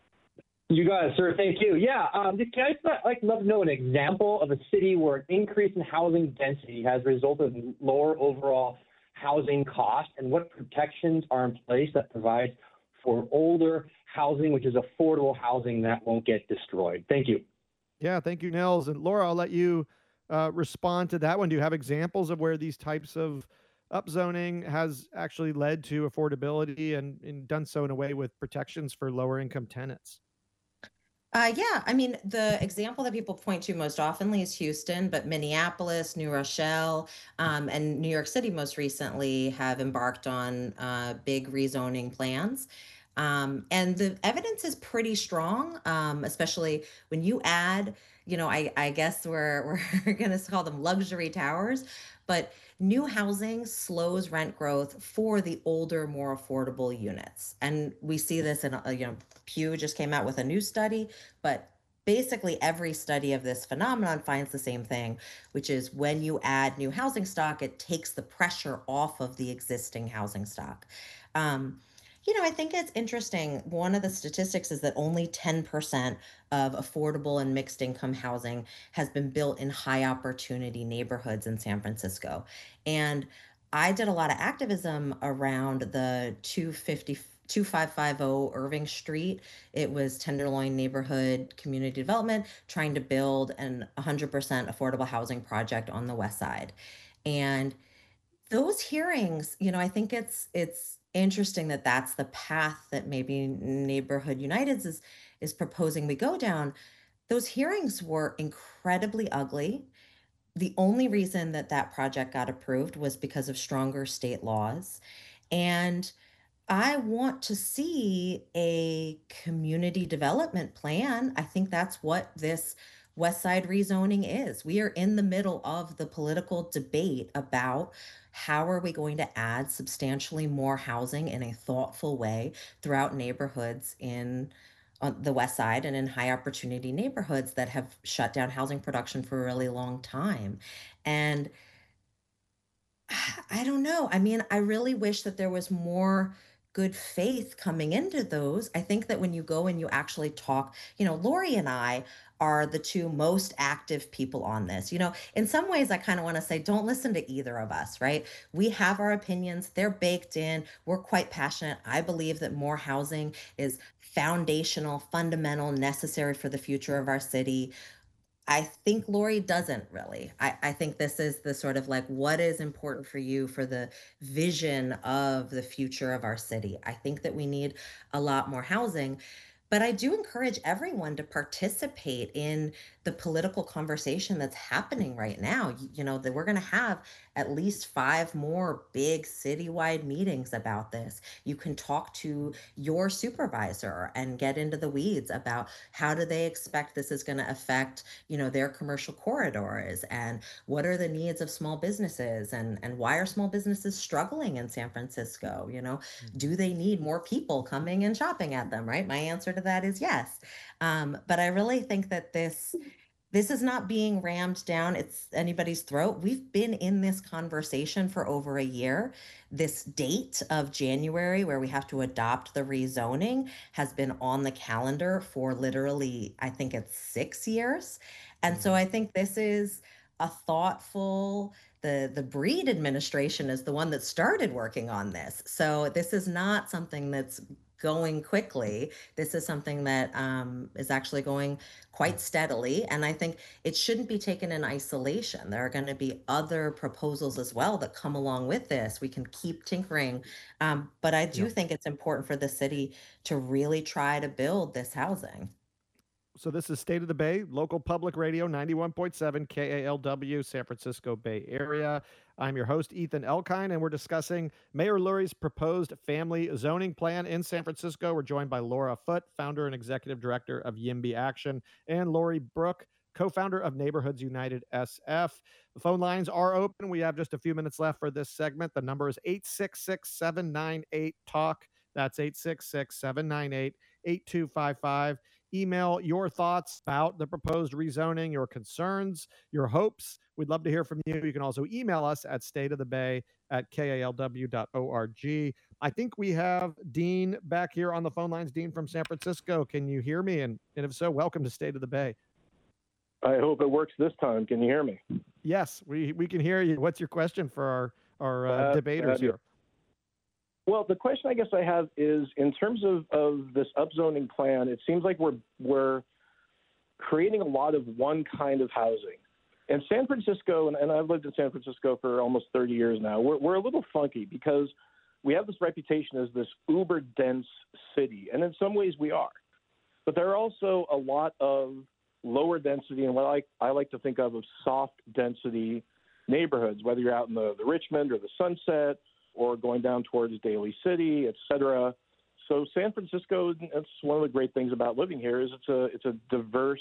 Speaker 10: You guys, sir, thank you. Yeah, um, can I just like love to know an example of a city where an increase in housing density has resulted in lower overall housing costs, and what protections are in place that provide for older housing, which is affordable housing that won't get destroyed? Thank you.
Speaker 1: Yeah, thank you, Nils. And Laura, I'll let you uh, respond to that one. Do you have examples of where these types of upzoning has actually led to affordability and, and done so in a way with protections for lower income tenants?
Speaker 6: Uh, yeah, I mean, the example that people point to most oftenly is Houston, but Minneapolis, New Rochelle, um, and New York City most recently have embarked on uh, big rezoning plans. Um, and the evidence is pretty strong, um, especially when you add, you know, I, I guess we're, we're going to call them luxury towers, but new housing slows rent growth for the older, more affordable units. And we see this in, uh, you know, Pew just came out with a new study, but basically every study of this phenomenon finds the same thing, which is when you add new housing stock, it takes the pressure off of the existing housing stock. Um, You know, I think it's interesting. One of the statistics is that only ten percent of affordable and mixed income housing has been built in high opportunity neighborhoods in San Francisco. And I did a lot of activism around the two fifty, two five five zero Irving Street. It was Tenderloin Neighborhood Community Development trying to build an one hundred percent affordable housing project on the west side. And those hearings, you know, I think it's it's interesting that that's the path that maybe Neighborhood Uniteds is is proposing we go down. Those hearings were incredibly ugly. The only reason that that project got approved was because of stronger state laws. And I want to see a community development plan. I think that's what this West Side rezoning is. We are in the middle of the political debate about how are we going to add substantially more housing in a thoughtful way throughout neighborhoods in on the West Side and in high opportunity neighborhoods that have shut down housing production for a really long time. And I don't know. I mean, I really wish that there was more good faith coming into those. I think that when you go and you actually talk, you know, Lori and I are the two most active people on this. You know, in some ways, I kind of want to say, don't listen to either of us, right? We have our opinions, they're baked in, we're quite passionate. I believe that more housing is foundational, fundamental, necessary for the future of our city. I think Lori doesn't really. I, I think this is the sort of like what is important for you for the vision of the future of our city. I think that we need a lot more housing. But I do encourage everyone to participate in the political conversation that's happening right now. You, you know, that we're going to have at least five more big citywide meetings about this. You can talk to your supervisor and get into the weeds about how do they expect this is going to affect, you know, their commercial corridors, and what are the needs of small businesses, and and why are small businesses struggling in San Francisco? You know, do they need more people coming and shopping at them, right? My answer to that is yes. Um, but I really think that this this is not being rammed down it's anybody's throat. We've been in this conversation for over a year. This date of January where we have to adopt the rezoning has been on the calendar for literally, I think it's six years. And so I think this is a thoughtful, the the Breed administration is the one that started working on this. So this is not something that's going quickly. This is something that um, is actually going quite steadily. And I think it shouldn't be taken in isolation. There are going to be other proposals as well that come along with this. We can keep tinkering. Um, but I do
Speaker 1: Yeah.
Speaker 6: think it's important for the city to really try to build this housing.
Speaker 1: So this is State of the Bay, local public radio, ninety-one point seven K A L W, San Francisco Bay Area. I'm your host, Ethan Elkine, and we're discussing Mayor Lurie's proposed family zoning plan in San Francisco. We're joined by Laura Foote, founder and executive director of YIMBY Action, and Lori Brooke, co-founder of Neighborhoods United S F. The phone lines are open. We have just a few minutes left for this segment. The number is eight six six, seven nine eight, talk. That's eight six six, seven nine eight, eight two five five. Email your thoughts about the proposed rezoning, your concerns, your hopes. We'd love to hear from you. You can also email us at stateofthebay at K A L W dot org. I think we have Dean back here on the phone lines. Dean from San Francisco. Can you hear me? And, and if so, welcome to State of the Bay.
Speaker 11: I hope it works this time. Can you hear me?
Speaker 1: Yes, we, we can hear you. What's your question for our, our uh,
Speaker 11: Uh,
Speaker 1: debaters
Speaker 11: uh,
Speaker 1: here?
Speaker 11: Well, the question I guess I have is in terms of, of this upzoning plan, it seems like we're we're creating a lot of one kind of housing. And San Francisco, and, and I've lived in San Francisco for almost thirty years now, we're, we're a little funky because we have this reputation as this uber dense city. And in some ways we are. But there are also a lot of lower density and what I, I like to think of as soft density neighborhoods, whether you're out in the, the Richmond or the Sunset, or going down towards Daly City, et cetera. So San Francisco, that's one of the great things about living here is it's a it's a diverse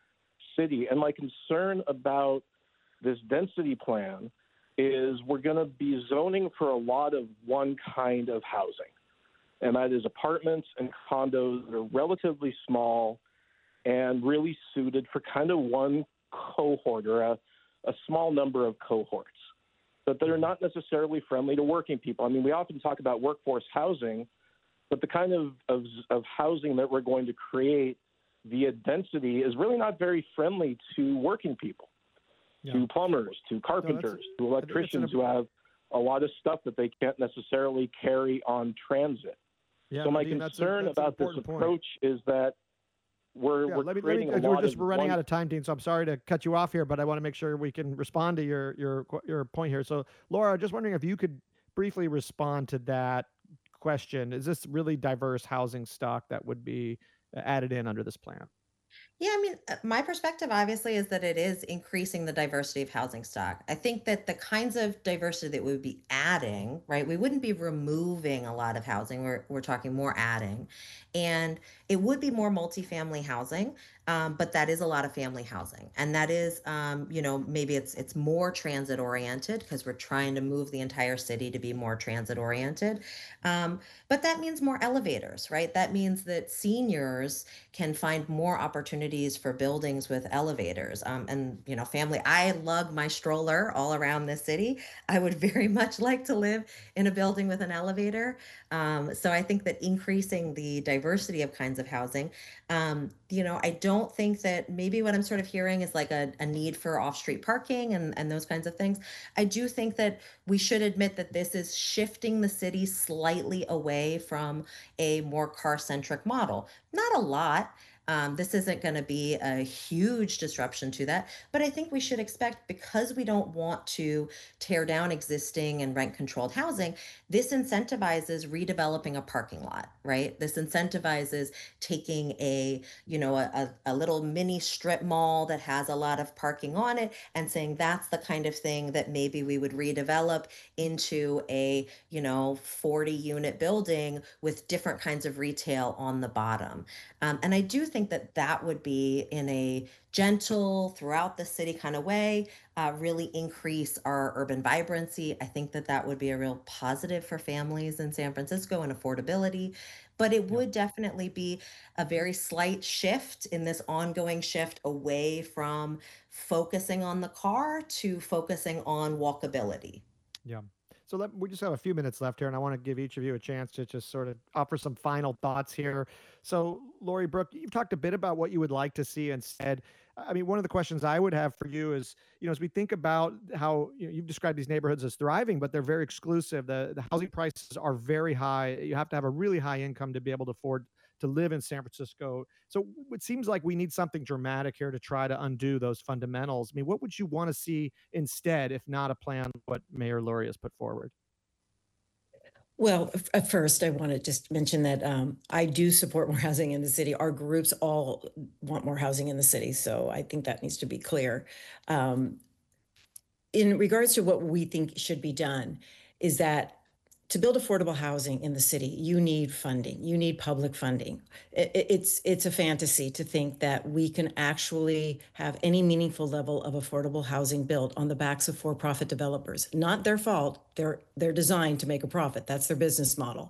Speaker 11: city. And my concern about this density plan is we're going to be zoning for a lot of one kind of housing. And that is apartments and condos that are relatively small and really suited for kind of one cohort or a, a small number of cohorts, but that are not necessarily friendly to working people. I mean, we often talk about workforce housing, but the kind of, of, of housing that we're going to create via density is really not very friendly to working people,
Speaker 1: Yeah.
Speaker 11: to plumbers, to carpenters, to electricians who have a lot of stuff that they can't necessarily carry on transit.
Speaker 1: Yeah,
Speaker 11: so my
Speaker 1: Dean, that's a-
Speaker 11: concern
Speaker 1: that's an
Speaker 11: about this
Speaker 1: important point.
Speaker 11: approach is that we're,
Speaker 1: Yeah,
Speaker 11: we're
Speaker 1: let me, let me,
Speaker 11: creating a
Speaker 1: we're
Speaker 11: lot
Speaker 1: just
Speaker 11: of
Speaker 1: we're running
Speaker 11: one-
Speaker 1: out of time, Dean. So I'm sorry to cut you off here, but I want to make sure we can respond to your your qu- your point here. So Laura, just wondering if you could briefly respond to that question. Is this really diverse housing stock that would be uh, added in under this plan?
Speaker 6: Yeah, I mean, uh, my perspective obviously is that it is increasing the diversity of housing stock. I think that the kinds of diversity that we would be adding, right? We wouldn't be removing a lot of housing. We're we're talking more adding, and it would be more multifamily housing. Um, but that is a lot of family housing, and that is, um, you know, maybe it's it's more transit oriented because we're trying to move the entire city to be more transit oriented. Um, but that means more elevators, right? That means that seniors can find more opportunities for buildings with elevators. Um, and, you know, family, I lug my stroller all around the city. I would very much like to live in a building with an elevator. Um, so I think that increasing the diversity of kinds of housing, um, you know, I don't think that maybe what I'm sort of hearing is like a, a need for off-street parking and, and those kinds of things. I do think that we should admit that this is shifting the city slightly away from a more car-centric model. Not a lot. Um, this isn't going to be a huge disruption to that, but I think we should expect, because we don't want to tear down existing and rent controlled housing, this incentivizes redeveloping a parking lot, right? This incentivizes taking a, you know, a, a, a little mini strip mall that has a lot of parking on it and saying that's the kind of thing that maybe we would redevelop into a, you know, forty unit building with different kinds of retail on the bottom. Um, and I do think that that would be in a gentle, throughout the city kind of way, uh, really increase our urban vibrancy. I think that that would be a real positive for families in San Francisco and affordability. But it would definitely be a very slight shift in this ongoing shift away from focusing on the car to focusing on walkability.
Speaker 1: Yeah. So let, we just have a few minutes left here, and I want to give each of you a chance to just sort of offer some final thoughts here. So, Lori, Brooke, you've talked a bit about what you would like to see instead. I mean, one of the questions I would have for you is, you know, as we think about how, you know, you've described these neighborhoods as thriving, but they're very exclusive. The the housing prices are very high. You have to have a really high income to be able to afford to live in San Francisco. So it seems like we need something dramatic here to try to undo those fundamentals. I mean, what would you want to see instead, if not a plan what Mayor Lurie has put forward?
Speaker 7: Well, f- at first, I want to just mention that um, I do support more housing in the city. Our groups all want more housing in the city, so I think that needs to be clear. Um, in regards to what we think should be done, is that to build affordable housing in the city, you need funding. You need public funding. I- I- It's it's a fantasy to think that we can actually have any meaningful level of affordable housing built on the backs of for-profit developers. Not their fault. They're they're designed to make a profit. That's their business model.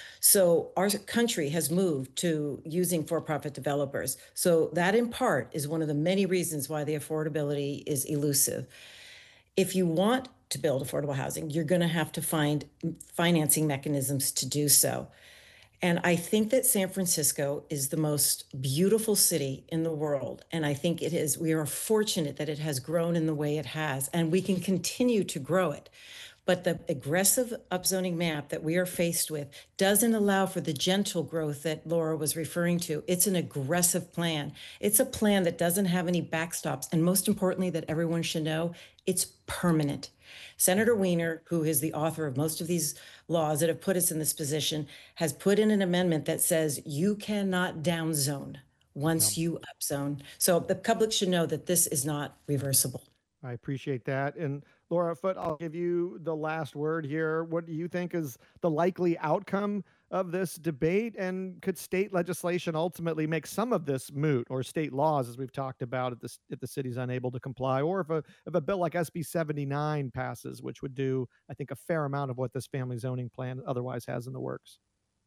Speaker 7: So our country has moved to using for-profit developers. So that in part is one of the many reasons why the affordability is elusive. If you want to build affordable housing, you're going to have to find financing mechanisms to do so. And I think that San Francisco is the most beautiful city in the world. And I think it is, we are fortunate that it has grown in the way it has, and we can continue to grow it. But the aggressive upzoning map that we are faced with doesn't allow for the gentle growth that Laura was referring to. It's an aggressive plan. It's a plan that doesn't have any backstops. And most importantly, that everyone should know, it's permanent. Senator Wiener, who is the author of most of these laws that have put us in this position, has put in an amendment that says you cannot downzone once you upzone. So the public should know that this is not reversible.
Speaker 1: I appreciate that. And Laura Foote, I'll give you the last word here. What do you think is the likely outcome of this debate? And could state legislation ultimately make some of this moot, or state laws, as we've talked about, if the, if the city's unable to comply, or if a, if a bill like S B seventy-nine passes, which would do, I think, a fair amount of what this family zoning plan otherwise has in the works?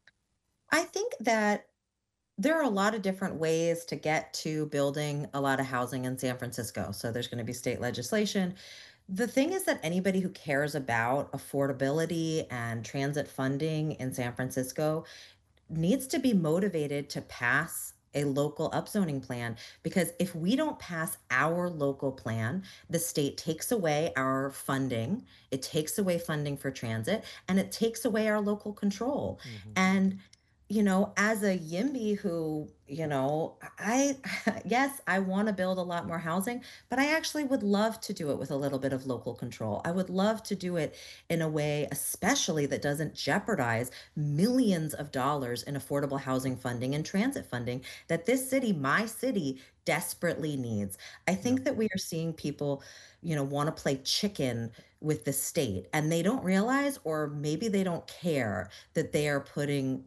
Speaker 6: I think that there are a lot of different ways to get to building a lot of housing in San Francisco. So there's going to be state legislation. The thing is that anybody who cares about affordability and transit funding in San Francisco needs to be motivated to pass a local upzoning plan, because if we don't pass our local plan, the state takes away our funding, it takes away funding for transit, and it takes away our local control. Mm-hmm. And you know, as a YIMBY who, you know, I, yes, I want to build a lot more housing, but I actually would love to do it with a little bit of local control. I would love to do it in a way, especially that doesn't jeopardize millions of dollars in affordable housing funding and transit funding that this city, my city, desperately needs. I think that we are seeing people, you know, want to play chicken with the state, and they don't realize, or maybe they don't care, that they are putting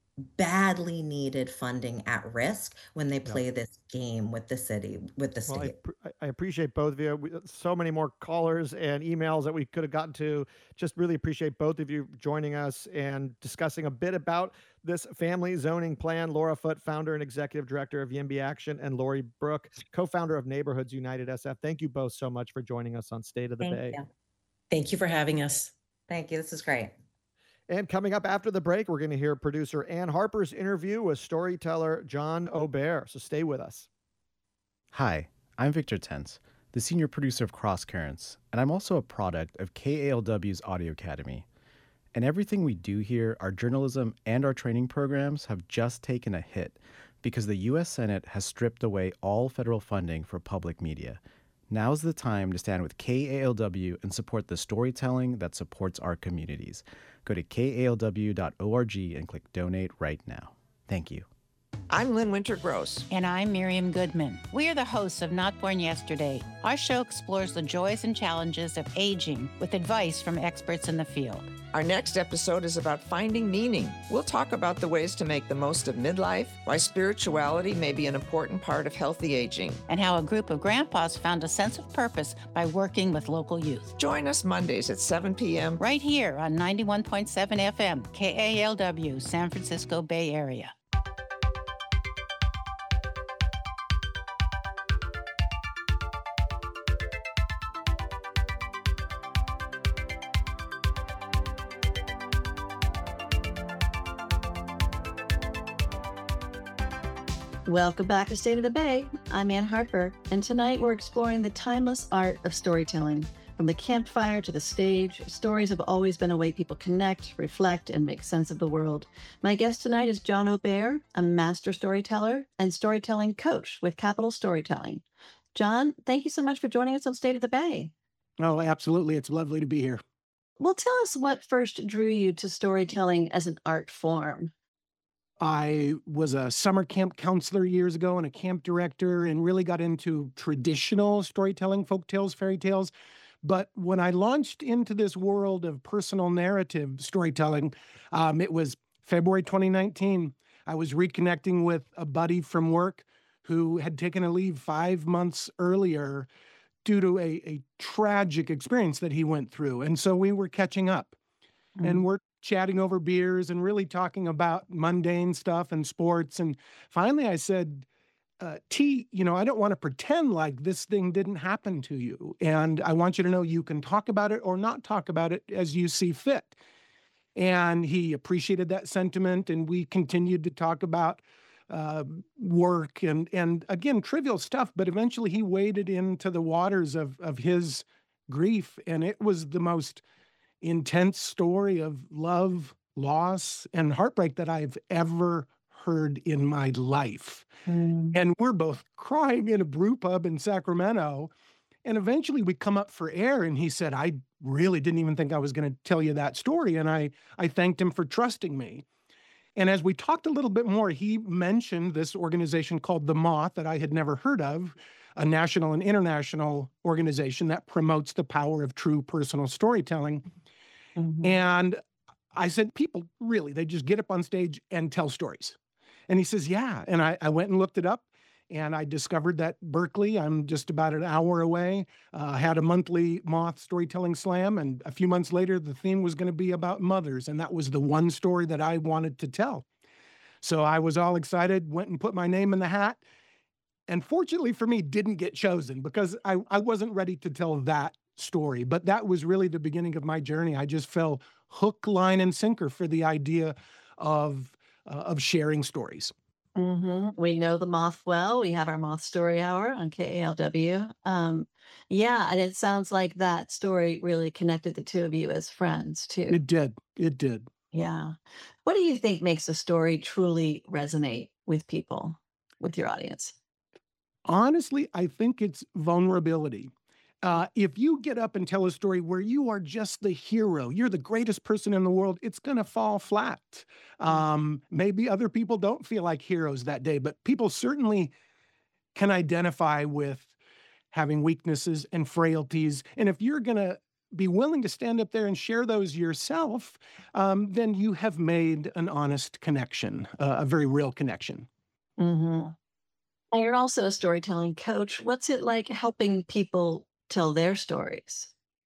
Speaker 6: badly needed funding at risk when they play yep. this game with the city, with the
Speaker 1: well,
Speaker 6: state.
Speaker 1: I, I appreciate both of you. We, so many more callers and emails that we could have gotten to. Just really appreciate both of you joining us and discussing a bit about this family zoning plan. Laura Foote, founder and executive director of YIMBY Action, and Lori Brooke, co-founder of Neighborhoods United S F. Thank you both so much for joining us on State of the
Speaker 6: Thank
Speaker 1: Bay.
Speaker 6: You.
Speaker 7: Thank you for having us.
Speaker 6: Thank you. This is great.
Speaker 1: And coming up after the break, we're going to hear producer Ann Harper's interview with storyteller John Aubert. So stay with us.
Speaker 12: Hi, I'm Victor Tense, the senior producer of Cross Currents, and I'm also a product of K A L W's Audio Academy. And everything we do here, our journalism and our training programs, have just taken a hit because the U S Senate has stripped away all federal funding for public media. Now's the time to stand with K A L W and support the storytelling that supports our communities. Go to K A L W dot org and click Donate right now. Thank you.
Speaker 3: I'm Lynn Winter-Gross.
Speaker 4: And I'm Miriam Goodman. We are the hosts of Not Born Yesterday. Our show explores the joys and challenges of aging with advice from experts in the field.
Speaker 3: Our next episode is about finding meaning. We'll talk about the ways to make the most of midlife, why spirituality may be an important part of healthy aging,
Speaker 4: and how a group of grandpas found a sense of purpose by working with local youth.
Speaker 3: Join us Mondays at seven p.m.
Speaker 4: right here on ninety-one point seven F M, K A L W, San Francisco Bay Area.
Speaker 13: Welcome back to State of the Bay. I'm Ann Harper, and tonight we're exploring the timeless art of storytelling. From the campfire to the stage, stories have always been a way people connect, reflect, and make sense of the world. My guest tonight is John O'Bear, a master storyteller and storytelling coach with Capital Storytelling. John, thank you so much for joining us on State of the Bay.
Speaker 14: Oh, absolutely. It's lovely to be here.
Speaker 13: Well, tell us what first drew you to storytelling as an art form.
Speaker 14: I was a summer camp counselor years ago and a camp director and really got into traditional storytelling, folk tales, fairy tales. But when I launched into this world of personal narrative storytelling, um, it was February twenty nineteen. I was reconnecting with a buddy from work who had taken a leave five months earlier due to a, a tragic experience that he went through. And so we were catching up. Mm-hmm. And we're chatting over beers and really talking about mundane stuff and sports. And finally I said, uh, T, you know, I don't want to pretend like this thing didn't happen to you. And I want you to know you can talk about it or not talk about it as you see fit. And he appreciated that sentiment. And we continued to talk about uh, work and, and again, trivial stuff. But eventually he waded into the waters of, of his grief. And it was the most intense story of love, loss, and heartbreak that I've ever heard in my life. Mm. And we're both crying in a brew pub in Sacramento. And eventually we come up for air and he said, I really didn't even think I was going to tell you that story. And I, I thanked him for trusting me. And as we talked a little bit more, he mentioned this organization called The Moth that I had never heard of, a national and international organization that promotes the power of true personal storytelling. Mm-hmm. And I said, people really, they just get up on stage and tell stories. And he says, yeah. And I, I went and looked it up and I discovered that Berkeley, I'm just about an hour away, uh, had a monthly Moth Storytelling Slam. And a few months later, the theme was going to be about mothers. And that was the one story that I wanted to tell. So I was all excited, went and put my name in the hat. And fortunately for me, didn't get chosen because I, I wasn't ready to tell that story. But that was really the beginning of my journey. I just fell hook, line, and sinker for the idea of uh, of sharing stories.
Speaker 13: Mm-hmm. We know the Moth well. We have our Moth Story Hour on K A L W. Um, yeah, and it sounds like that story really connected the two of you as friends too.
Speaker 14: It did. It did.
Speaker 13: Yeah. What do you think makes a story truly resonate with people, with your audience?
Speaker 14: Honestly, I think it's vulnerability. Uh, if you get up and tell a story where you are just the hero, you're the greatest person in the world, it's going to fall flat. Um, maybe other people don't feel like heroes that day, but people certainly can identify with having weaknesses and frailties. And if you're going to be willing to stand up there and share those yourself, um, then you have made an honest connection, uh, a very real connection.
Speaker 13: Mm-hmm. And you're also a storytelling coach. What's it like helping people tell their stories?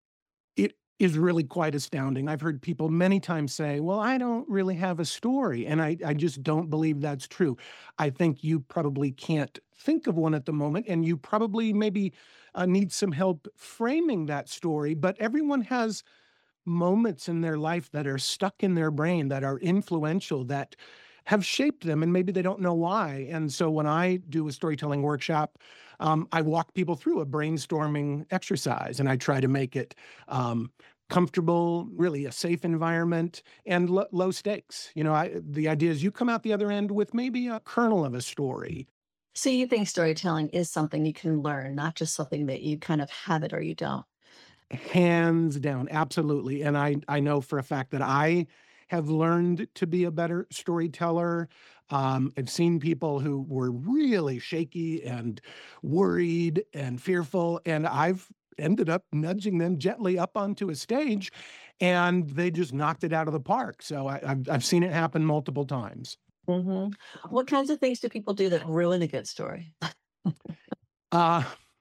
Speaker 14: It is really quite astounding. I've heard people many times say, well, I don't really have a story. And I, I just don't believe that's true. I think you probably can't think of one at the moment, and you probably maybe uh, need some help framing that story. But everyone has moments in their life that are stuck in their brain, that are influential, that have shaped them, and maybe they don't know why. And so when I do a storytelling workshop, um, I walk people through a brainstorming exercise, and I try to make it um, comfortable, really a safe environment, and lo- low stakes. You know, I, the idea is you come out the other end with maybe a kernel of a story.
Speaker 13: So you think storytelling is something you can learn, not just something that you kind of have it or you don't?
Speaker 14: Hands down, absolutely. And I, I know for a fact that I have learned to be a better storyteller. Um, I've seen people who were really shaky and worried and fearful, and I've ended up nudging them gently up onto a stage, and they just knocked it out of the park. So I, I've, I've seen it happen multiple times.
Speaker 13: hmm What kinds of things do people do that ruin a good story?
Speaker 14: Uh,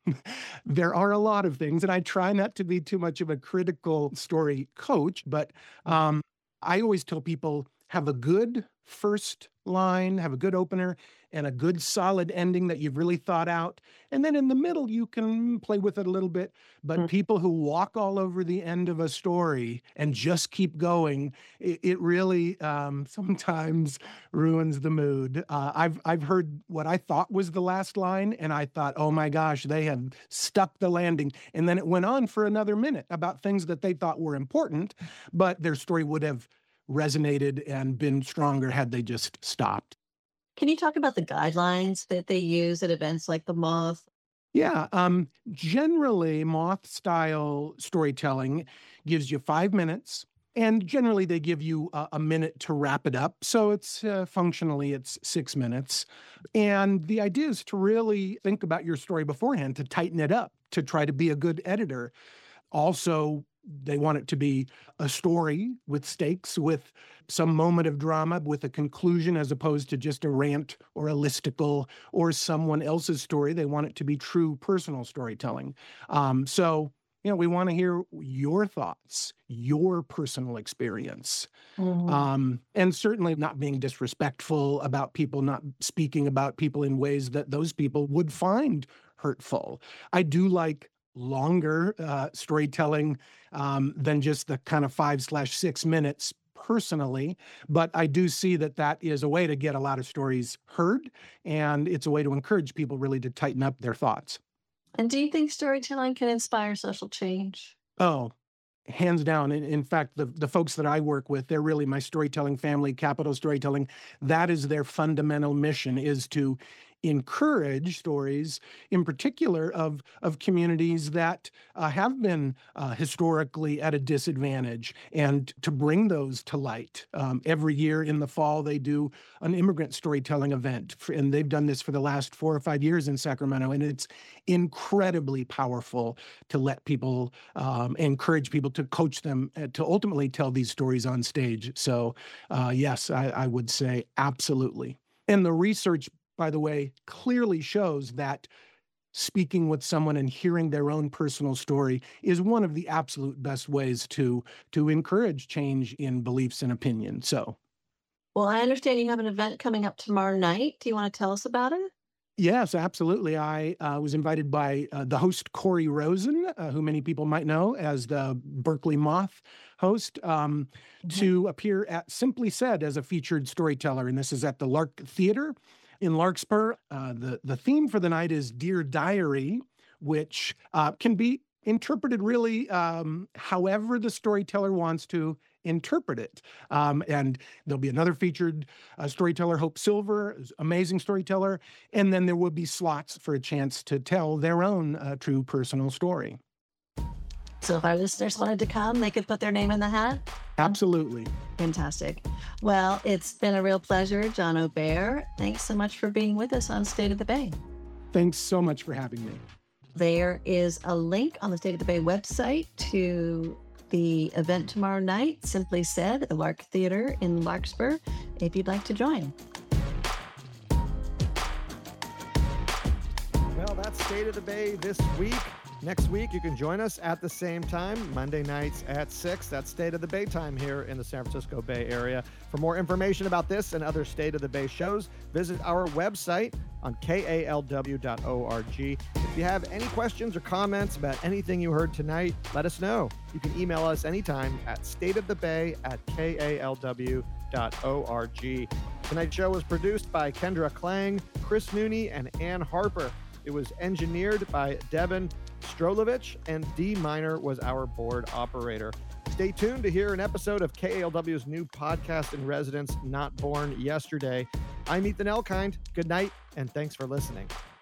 Speaker 14: there are a lot of things, and I try not to be too much of a critical story coach, but um, I always tell people have a good first line, have a good opener, and a good solid ending that you've really thought out. And then in the middle, you can play with it a little bit. But mm-hmm. people who walk all over the end of a story and just keep going, it, it really um, sometimes ruins the mood. Uh, I've I've heard what I thought was the last line, and I thought, oh my gosh, they have stuck the landing. And then it went on for another minute about things that they thought were important, but their story would have resonated and been stronger had they just stopped.
Speaker 13: Can you talk about the guidelines that they use at events like the Moth?
Speaker 14: Yeah, um, generally, Moth-style storytelling gives you five minutes, and generally they give you a, a minute to wrap it up. So it's uh, functionally, it's six minutes. And the idea is to really think about your story beforehand, to tighten it up, to try to be a good editor. Also, they want it to be a story with stakes, with some moment of drama, with a conclusion, as opposed to just a rant or a listicle or someone else's story. They want it to be true personal storytelling. Um, so, you know, we want to hear your thoughts, your personal experience. Mm-hmm. Um, and certainly not being disrespectful about people, not speaking about people in ways that those people would find hurtful. I do like longer uh, storytelling um, than just the kind of five slash six minutes personally. But I do see that that is a way to get a lot of stories heard, and it's a way to encourage people really to tighten up their thoughts.
Speaker 13: And do you think storytelling can inspire social change?
Speaker 14: Oh, hands down. In, in fact, the, the folks that I work with, they're really my storytelling family, Capital Storytelling. That is their fundamental mission, is to encourage stories, in particular of, of communities that uh, have been uh, historically at a disadvantage, and to bring those to light. Um, every year in the fall, they do an immigrant storytelling event, for, and they've done this for the last four or five years in Sacramento, and it's incredibly powerful to let people, um, encourage people, to coach them, uh, to ultimately tell these stories on stage. So uh, yes, I, I would say absolutely. And the research, by the way, clearly shows that speaking with someone and hearing their own personal story is one of the absolute best ways to, to encourage change in beliefs and opinions. So,
Speaker 13: well, I understand you have an event coming up tomorrow night. Do you want to tell us about it?
Speaker 14: Yes, absolutely. I uh, was invited by uh, the host, Corey Rosen, uh, who many people might know as the Berkeley Moth host, um, mm-hmm. to appear at Simply Said as a featured storyteller. And this is at the Lark Theater in Larkspur. Uh, the, the theme for the night is Dear Diary, which uh, can be interpreted really um, however the storyteller wants to interpret it. Um, and there'll be another featured uh, storyteller, Hope Silver, amazing storyteller. And then there will be slots for a chance to tell their own uh, true personal story.
Speaker 13: So if our listeners wanted to come, they could put their name in the hat?
Speaker 14: Absolutely.
Speaker 13: Fantastic. Well, it's been a real pleasure, John O'Bear. Thanks so much for being with us on State of the Bay.
Speaker 14: Thanks so much for having me.
Speaker 13: There is a link on the State of the Bay website to the event tomorrow night, Simply Said, at the Lark Theater in Larkspur, if you'd like to join.
Speaker 1: Well, that's State of the Bay this week. Next week, you can join us at the same time, Monday nights at six. That's State of the Bay time here in the San Francisco Bay Area. For more information about this and other State of the Bay shows, visit our website on K A L W dot org. If you have any questions or comments about anything you heard tonight, let us know. You can email us anytime at stateofthebay at K A L W dot org. Tonight's show was produced by Kendra Klang, Chris Nooney, and Ann Harper. It was engineered by Devin Strolovich, and D Minor was our board operator. Stay tuned to hear an episode of K A L W's new podcast in residence, Not Born Yesterday. I'm Ethan Elkind. Good night, and thanks for listening.